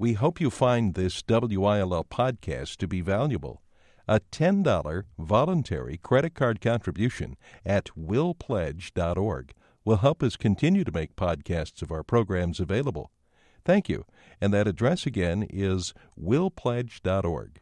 We hope you find this WILL podcast to be valuable. A $10 voluntary credit card contribution at willpledge.org will help us continue to make podcasts of our programs available. Thank you. And that address again is willpledge.org.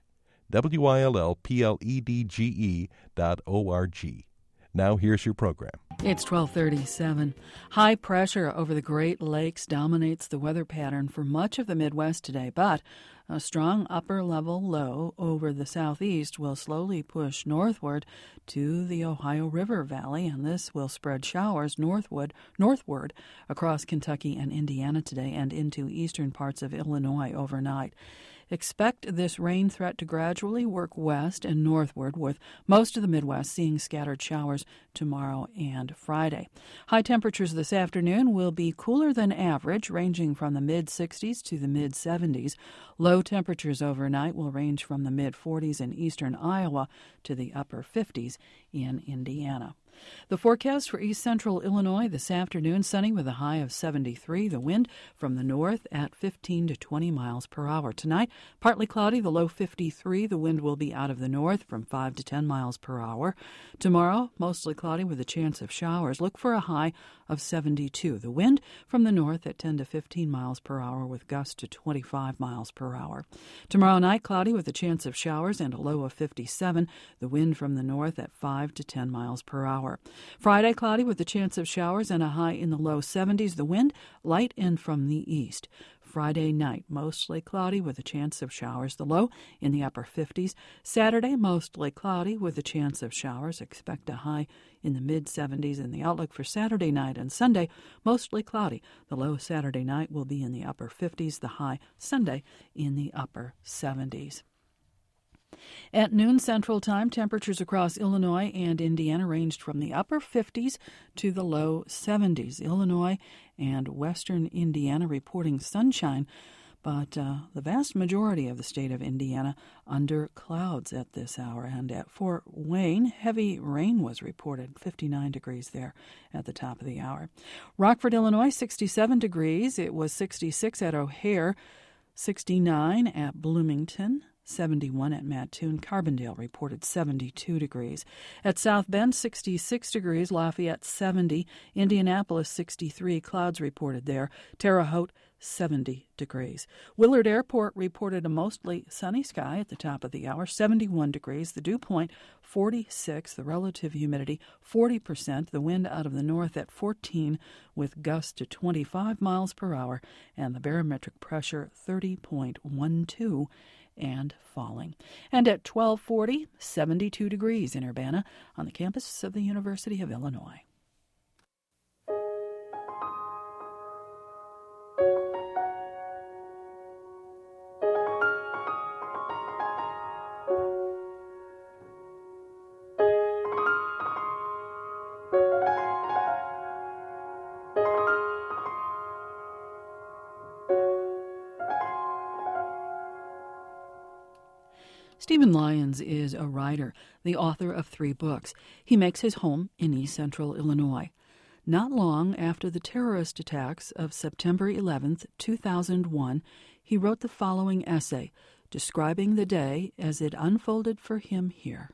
WILLPLEDGE.org. Now here's your program. It's 12:37. High pressure over the Great Lakes dominates the weather pattern for much of the Midwest today, but a strong upper-level low over the southeast will slowly push northward to the Ohio River Valley, and this will spread showers northward across Kentucky and Indiana today and into eastern parts of Illinois overnight. Expect this rain threat to gradually work west and northward, with most of the Midwest seeing scattered showers tomorrow and Friday. High temperatures this afternoon will be cooler than average, ranging from the mid-60s to the mid-70s. Low temperatures overnight will range from the mid-40s in eastern Iowa to the upper 50s in Indiana. The forecast for east central Illinois this afternoon, sunny with a high of 73. The wind from the north at 15 to 20 miles per hour. Tonight, partly cloudy, the low 53. The wind will be out of the north from 5 to 10 miles per hour. Tomorrow, mostly cloudy with a chance of showers. Look for a high of 72. The wind from the north at 10 to 15 miles per hour with gusts to 25 miles per hour. Tomorrow night, cloudy with a chance of showers and a low of 57. The wind from the north at 5 to 10 miles per hour. Friday, cloudy with a chance of showers and a high in the low 70s. The wind light and from the east. Friday night, mostly cloudy with a chance of showers. The low in the upper 50s. Saturday, mostly cloudy with a chance of showers. Expect a high in the mid-70s. And the outlook for Saturday night and Sunday, mostly cloudy. The low Saturday night will be in the upper 50s. The high Sunday in the upper 70s. At noon Central Time, temperatures across Illinois and Indiana ranged from the upper 50s to the low 70s. Illinois and western Indiana reporting sunshine, but the vast majority of the state of Indiana under clouds at this hour. And at Fort Wayne, heavy rain was reported, 59 degrees there at the top of the hour. Rockford, Illinois, 67 degrees. It was 66 at O'Hare, 69 at Bloomington, 71 at Mattoon. Carbondale reported 72 degrees. At South Bend, 66 degrees. Lafayette, 70. Indianapolis, 63. Clouds reported there. Terre Haute, 70 degrees. Willard Airport reported a mostly sunny sky at the top of the hour, 71 degrees. The dew point, 46. The relative humidity, 40%. The wind out of the north at 14 with gusts to 25 miles per hour. And the barometric pressure, 30.12. and falling. And at 12:40, 72 degrees in Urbana on the campus of the University of Illinois. Stephen Lyons is a writer, the author of 3 books. He makes his home in east central Illinois. Not long after the terrorist attacks of September 11th, 2001, he wrote the following essay describing the day as it unfolded for him here.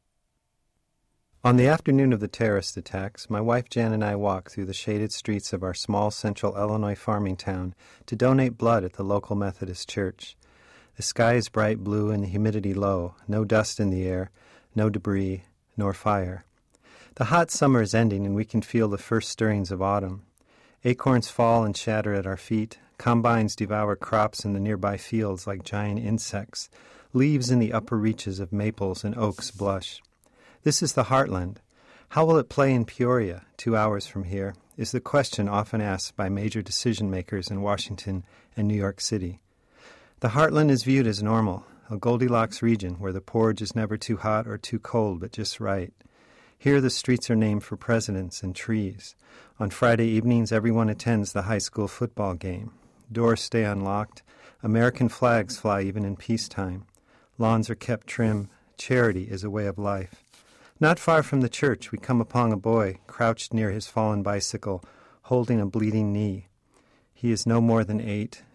On the afternoon of the terrorist attacks, my wife Jan and I walked through the shaded streets of our small central Illinois farming town to donate blood at the local Methodist church. The sky is bright blue and the humidity low, no dust in the air, no debris, nor fire. The hot summer is ending and we can feel the first stirrings of autumn. Acorns fall and shatter at our feet. Combines devour crops in the nearby fields like giant insects. Leaves in the upper reaches of maples and oaks blush. This is the heartland. How will it play in Peoria, 2 hours from here, is the question often asked by major decision-makers in Washington and New York City. The heartland is viewed as normal, a Goldilocks region where the porridge is never too hot or too cold, but just right. Here the streets are named for presidents and trees. On Friday evenings, everyone attends the high school football game. Doors stay unlocked. American flags fly even in peacetime. Lawns are kept trim. Charity is a way of life. Not far from the church, we come upon a boy crouched near his fallen bicycle, holding a bleeding knee. He is no more than 8,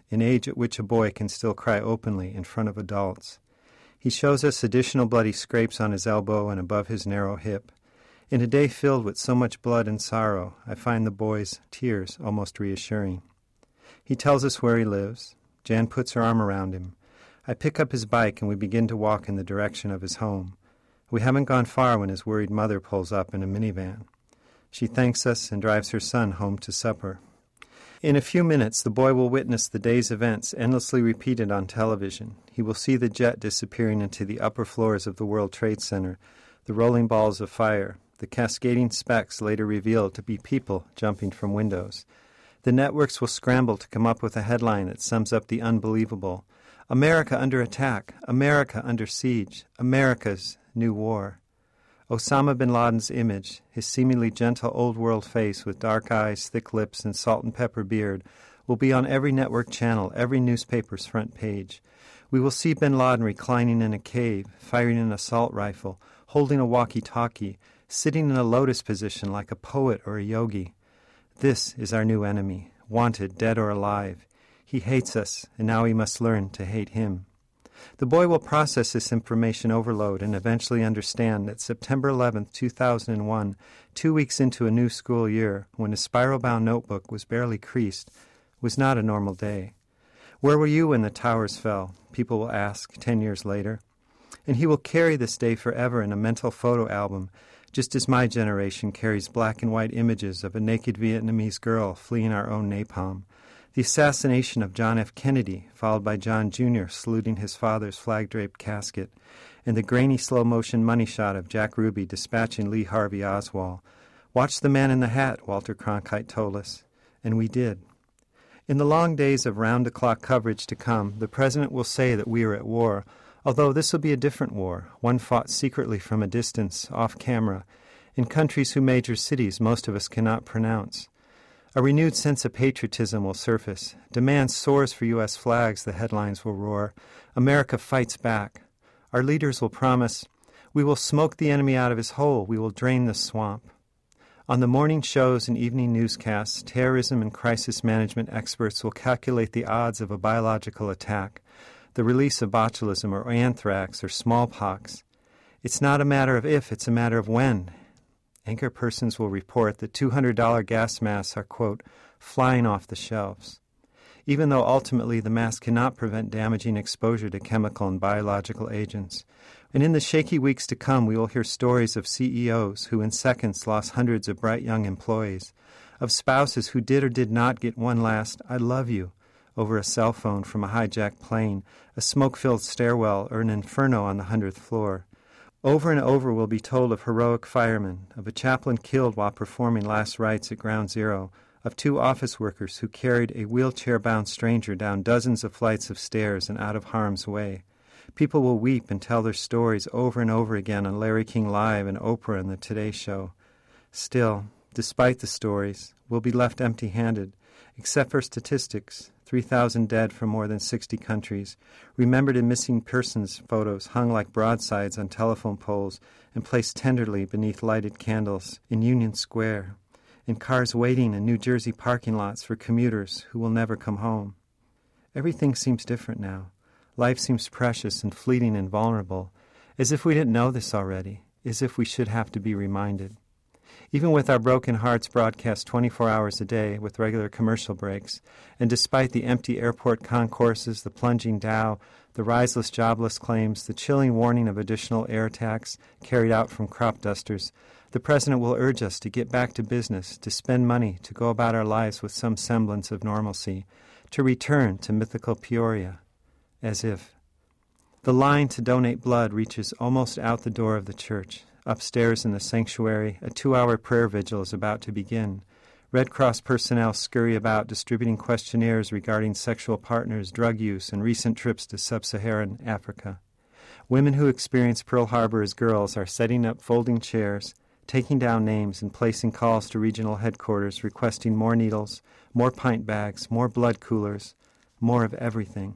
an age at which a boy can still cry openly in front of adults. He shows us additional bloody scrapes on his elbow and above his narrow hip. In a day filled with so much blood and sorrow, I find the boy's tears almost reassuring. He tells us where he lives. Jan puts her arm around him. I pick up his bike and we begin to walk in the direction of his home. We haven't gone far when his worried mother pulls up in a minivan. She thanks us and drives her son home to supper. In a few minutes, the boy will witness the day's events endlessly repeated on television. He will see the jet disappearing into the upper floors of the World Trade Center, the rolling balls of fire, the cascading specks later revealed to be people jumping from windows. The networks will scramble to come up with a headline that sums up the unbelievable. America under attack, America under siege, America's new war. Osama bin Laden's image, his seemingly gentle old-world face with dark eyes, thick lips, and salt-and-pepper beard, will be on every network channel, every newspaper's front page. We will see bin Laden reclining in a cave, firing an assault rifle, holding a walkie-talkie, sitting in a lotus position like a poet or a yogi. This is our new enemy, wanted, dead or alive. He hates us, and now we must learn to hate him. The boy will process this information overload and eventually understand that September 11, 2001, 2 weeks into a new school year, when his spiral-bound notebook was barely creased, was not a normal day. Where were you when the towers fell? People will ask 10 years later. And he will carry this day forever in a mental photo album, just as my generation carries black and white images of a naked Vietnamese girl fleeing our own napalm. The assassination of John F. Kennedy, followed by John Jr. saluting his father's flag-draped casket, and the grainy slow-motion money shot of Jack Ruby dispatching Lee Harvey Oswald. Watch the man in the hat, Walter Cronkite told us. And we did. In the long days of round-the-clock coverage to come, the President will say that we are at war, although this will be a different war, one fought secretly from a distance, off-camera, in countries whose major cities most of us cannot pronounce. A renewed sense of patriotism will surface. Demand soars for U.S. flags, the headlines will roar. America fights back. Our leaders will promise, we will smoke the enemy out of his hole, we will drain the swamp. On the morning shows and evening newscasts, terrorism and crisis management experts will calculate the odds of a biological attack, the release of botulism or anthrax or smallpox. It's not a matter of if, it's a matter of when. Anchor persons will report that $200 gas masks are, quote, flying off the shelves. Even though ultimately the mask cannot prevent damaging exposure to chemical and biological agents. And in the shaky weeks to come, we will hear stories of CEOs who in seconds lost hundreds of bright young employees, of spouses who did or did not get one last "I love you" over a cell phone from a hijacked plane, a smoke-filled stairwell, or an inferno on the 100th floor. Over and over we'll be told of heroic firemen, of a chaplain killed while performing last rites at Ground Zero, of 2 office workers who carried a wheelchair-bound stranger down dozens of flights of stairs and out of harm's way. People will weep and tell their stories over and over again on Larry King Live and Oprah and the Today Show. Still, despite the stories, we'll be left empty-handed, except for statistics. 3,000 dead from more than 60 countries, remembered in missing persons photos hung like broadsides on telephone poles and placed tenderly beneath lighted candles in Union Square, in cars waiting in New Jersey parking lots for commuters who will never come home. Everything seems different now. Life seems precious and fleeting and vulnerable, as if we didn't know this already, as if we should have to be reminded. Even with our broken hearts broadcast 24 hours a day with regular commercial breaks, and despite the empty airport concourses, the plunging Dow, the riseless jobless claims, the chilling warning of additional air tax carried out from crop dusters, the President will urge us to get back to business, to spend money, to go about our lives with some semblance of normalcy, to return to mythical Peoria, as if. The line to donate blood reaches almost out the door of the church. Upstairs in the sanctuary, a 2-hour prayer vigil is about to begin. Red Cross personnel scurry about distributing questionnaires regarding sexual partners, drug use, and recent trips to sub-Saharan Africa. Women who experienced Pearl Harbor as girls are setting up folding chairs, taking down names, and placing calls to regional headquarters requesting more needles, more pint bags, more blood coolers, more of everything.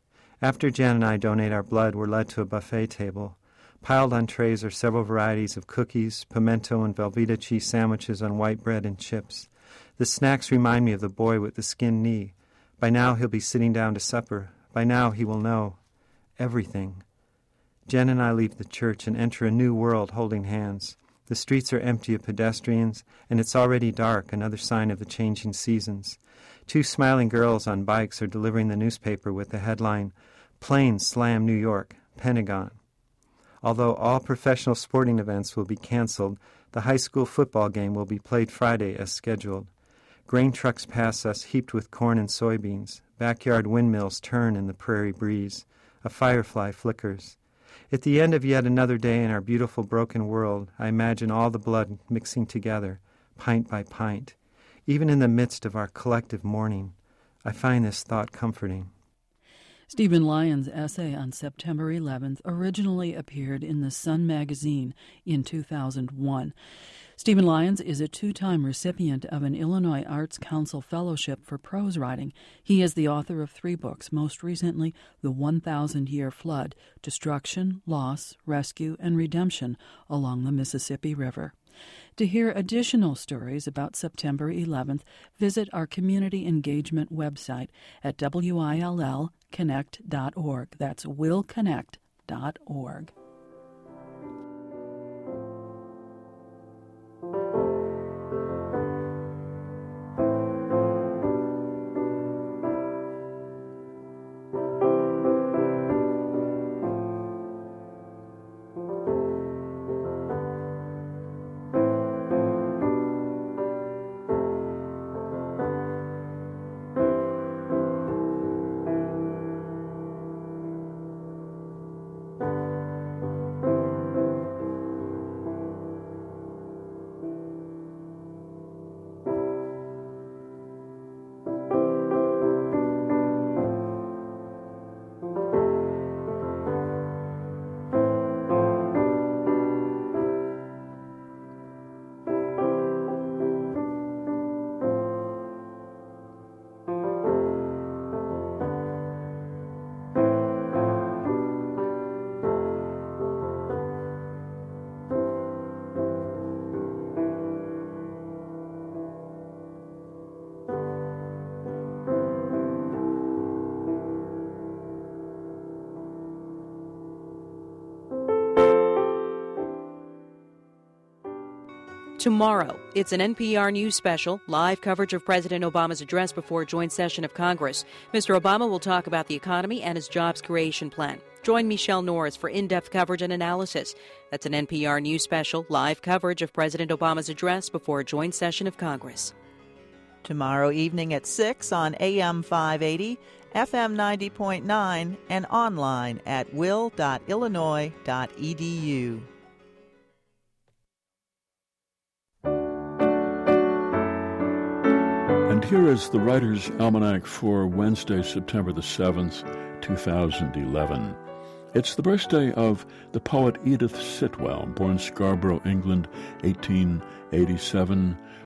After Jan and I donate our blood, we're led to a buffet table. Piled on trays are several varieties of cookies, pimento and Velveeta cheese sandwiches on white bread and chips. The snacks remind me of the boy with the skinned knee. By now he'll be sitting down to supper. By now he will know everything. Jen and I leave the church and enter a new world holding hands. The streets are empty of pedestrians, and it's already dark, another sign of the changing seasons. 2 smiling girls on bikes are delivering the newspaper with the headline, "Planes Slam New York, Pentagon." Although all professional sporting events will be canceled, the high school football game will be played Friday as scheduled. Grain trucks pass us heaped with corn and soybeans. Backyard windmills turn in the prairie breeze. A firefly flickers. At the end of yet another day in our beautiful broken world, I imagine all the blood mixing together, pint by pint. Even in the midst of our collective mourning, I find this thought comforting. Stephen Lyons' essay on September 11th originally appeared in the Sun magazine in 2001. Stephen Lyons is a 2-time recipient of an Illinois Arts Council Fellowship for prose writing. He is the author of 3 books, most recently The 1,000-Year Flood, Destruction, Loss, Rescue, and Redemption Along the Mississippi River. To hear additional stories about September 11th, visit our community engagement website at willconnect.org. That's willconnect.org. Tomorrow, it's an NPR News special, live coverage of President Obama's address before a joint session of Congress. Mr. Obama will talk about the economy and his jobs creation plan. Join Michelle Norris for in-depth coverage and analysis. That's an NPR News special, live coverage of President Obama's address before a joint session of Congress. Tomorrow evening at 6 on AM 580, FM 90.9, and online at will.illinois.edu. And here is the Writer's Almanac for Wednesday, September the 7th, 2011. It's the birthday of the poet Edith Sitwell, born Scarborough, England, 1887,